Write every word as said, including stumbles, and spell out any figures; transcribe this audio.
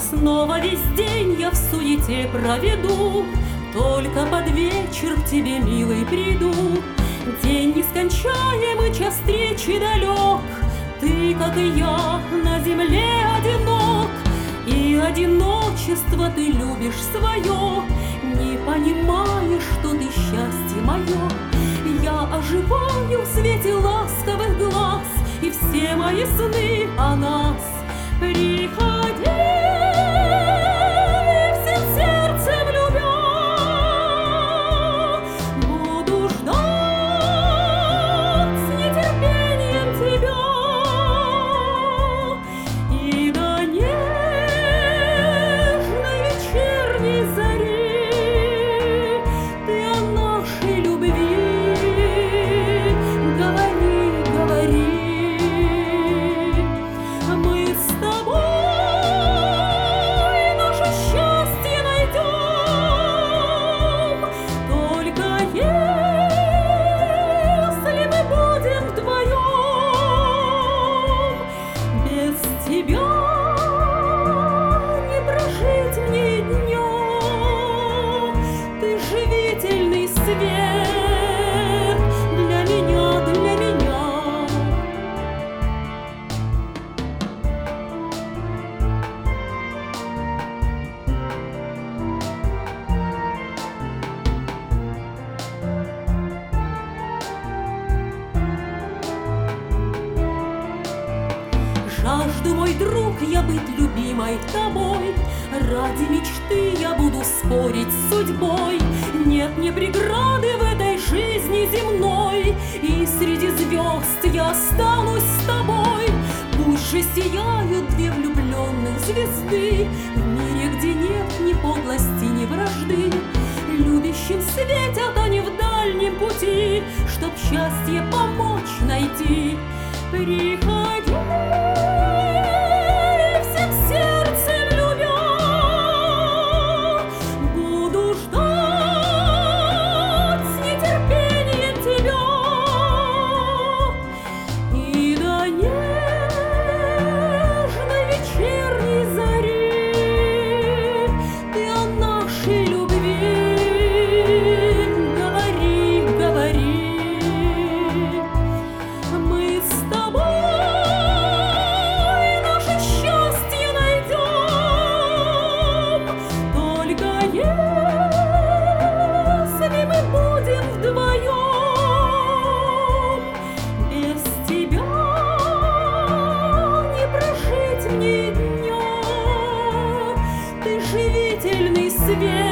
Снова весь день я в суете проведу, только под вечер к тебе, милый, приду. День нескончаемый, час встречи далек, ты, как и я, на земле одинок. И одиночество ты любишь свое, не понимаешь, что ты счастье мое. Я оживаю в свете ласковых глаз, и все мои сны о нас. Приходи, и всем сердцем любя, буду ждать с нетерпением тебя. И до нежной вечерней зари ты о нашей любви говори, говори. Мы с тобой наше счастье найдем, только если мы будем вдвоем. Без тебя не прожить мне дня, ты живительный свет для меня, для меня. Жажду, мой друг, я быть любимой тобой, ради мечты я буду спорить с судьбой. Нет мне преграды в этой жизни земной, и среди звезд я останусь с тобой. Пусть же сияют две влюбленных звезды в мире, где нет ни подлости, ни вражды. Любящим светят они в дальнем пути, чтоб счастье помочь найти. Приходи, и всем сердцем любя, буду ждать с нетерпением тебя. И до нежной вечерней зари ты о нашей любви говори, говори. Мы с тобой наше счастье найдем, только если мы будем вдвоем. Без тебя не прожить мне дня, ты живительный свет